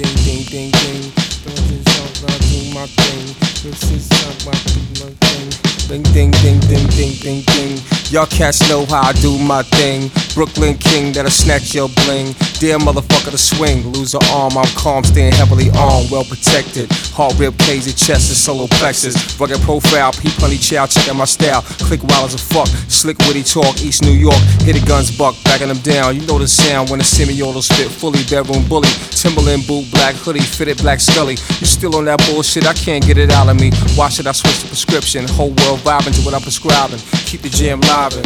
ding, ding, ding, ding. Don't just talk about do my thing. This is talk about do my thing. Ding, ding, ding, ding, ding, ding, ding. Y'all cats know how I do my thing. Brooklyn King that'll snatch your bling. Dear motherfucker to swing, lose an arm, I'm calm, staying heavily armed, well protected. Heart rib, crazy chest, and solo plexus. Rugged profile, peep honey chow, checking my style. Click wild as a fuck, slick witty talk, East New York. Hit the guns buck, backing them down. You know the sound when the semi-autos fit fully. Bedroom bully, Timberland boot, black hoodie, fitted black scully. You still on that bullshit, I can't get it out of me. Why should I switch the prescription? Whole world vibing to what I'm prescribing. Keep the jam livin'.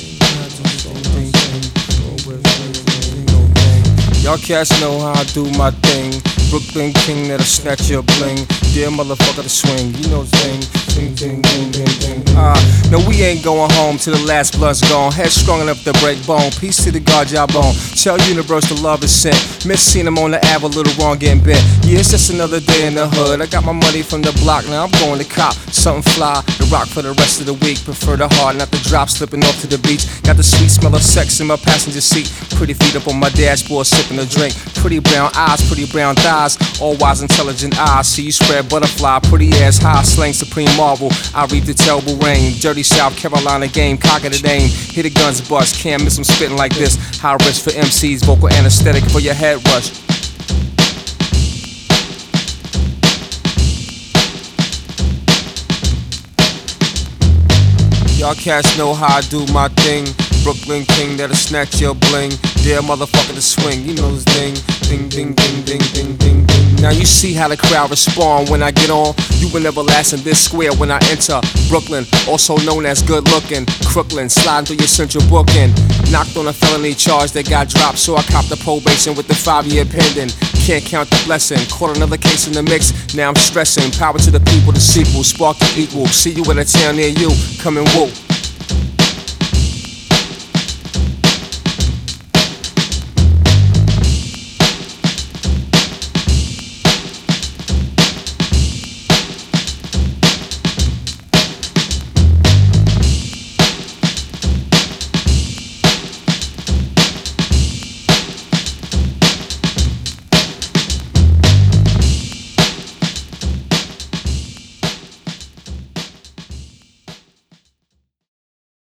Y'all cats know how I do my thing. Brooklyn King that'll snatch your bling. Dear motherfucker to swing, you know the thing. Ding, ding, ding, ding, ding. No, we ain't going home till the last blood's gone. Head strong enough to break bone. Peace to the God y'all bone. Tell universe the love is sent. Miss seen him on the Ave, a little wrong getting bent. Yeah, it's just another day in the hood. I got my money from the block, now I'm going to cop something fly. The rock for the rest of the week. Prefer the hard, not the drop, slipping off to the beach. Got the sweet smell of sex in my passenger seat. Pretty feet up on my dashboard, sipping a drink. Pretty brown eyes, pretty brown thighs. All wise, intelligent eyes. See you spread butterfly, pretty ass high, slang supreme marvel. I reap the terrible rain. Dirty South Carolina game, cock of the name. Hit the guns bust, can't miss them spitting like this. High risk for MCs, vocal anesthetic for your head rush. Y'all cats know how I do my thing. Brooklyn King that'll snatch your bling. Dear motherfucker to swing, you know this thing. Ding, ding, ding, ding, ding, ding, ding. Now you see how the crowd respond when I get on. You will never last in this square when I enter Brooklyn, also known as good looking. Crooklyn, sliding through your central booking. Knocked on a felony charge that got dropped, so I copped the probation with the 5-year pending. Can't count the blessing. Caught another case in the mix, now I'm stressing. Power to the people, the sequel, spark the equal. See you in a town near you, come and woo.